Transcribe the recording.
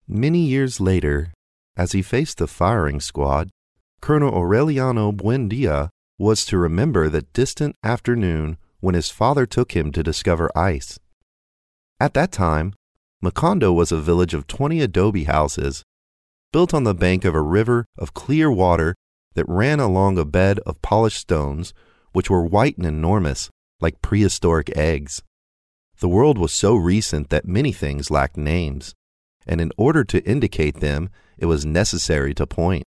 Many years later, as he faced the firing squad, Colonel Aureliano Buendia was to remember that distant afternoon when his father took him to discover ice. At that time, Macondo was a village of 20 adobe houses, built on the bank of a river of clear water that ran along a bed of polished stones, which were white and enormous, like prehistoric eggs. The world was so recent that many things lacked names, and in order to indicate them, it was necessary to point.